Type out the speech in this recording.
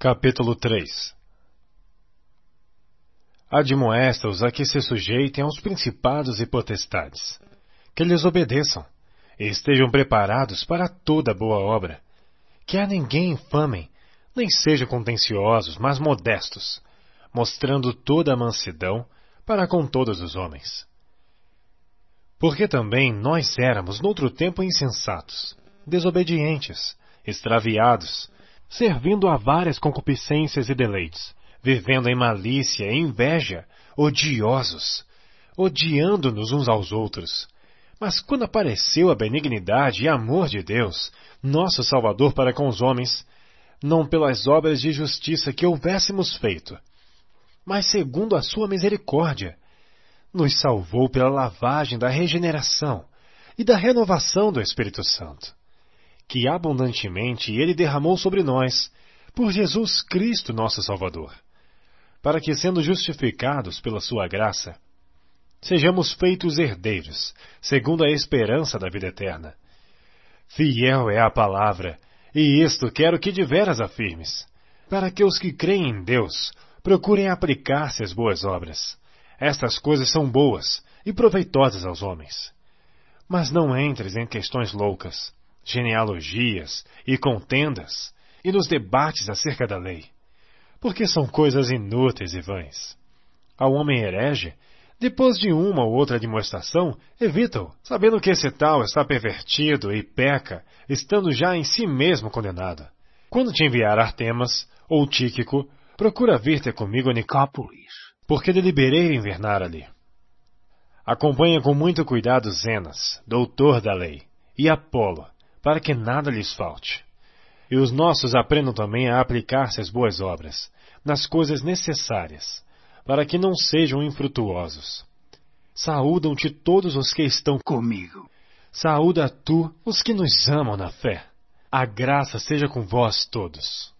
Capítulo 3. Admoesta-os a que se sujeitem aos principados e potestades, que lhes obedeçam, e estejam preparados para toda boa obra, que a ninguém infamem, nem sejam contenciosos, mas modestos, mostrando toda a mansidão para com todos os homens. Porque também nós éramos noutro tempo insensatos, desobedientes, extraviados, servindo a várias concupiscências e deleites, vivendo em malícia e inveja, odiosos, odiando-nos uns aos outros. Mas quando apareceu a benignidade e amor de Deus, nosso Salvador para com os homens, não pelas obras de justiça que houvéssemos feito, mas segundo a sua misericórdia, nos salvou pela lavagem da regeneração e da renovação do Espírito Santo, que abundantemente Ele derramou sobre nós, por Jesus Cristo nosso Salvador, para que, sendo justificados pela sua graça, sejamos feitos herdeiros, segundo a esperança da vida eterna. Fiel é a palavra, e isto quero que de veras afirmes, para que os que creem em Deus procurem aplicar-se às boas obras. Estas coisas são boas e proveitosas aos homens. Mas não entres em questões loucas, genealogias e contendas, e nos debates acerca da lei, porque são coisas inúteis e vãs. Ao homem herege, depois de uma ou outra demonstração, evita-o, sabendo que esse tal está pervertido e peca, estando já em si mesmo condenado. Quando te enviar Artemas ou Tíquico, procura vir ter comigo a Nicópolis, porque deliberei invernar ali. Acompanha com muito cuidado Zenas, doutor da lei, e Apolo, para que nada lhes falte. E os nossos aprendam também a aplicar-se às boas obras, nas coisas necessárias, para que não sejam infrutuosos. Saúdam-te todos os que estão comigo. Saúda tu os que nos amam na fé. A graça seja com vós todos.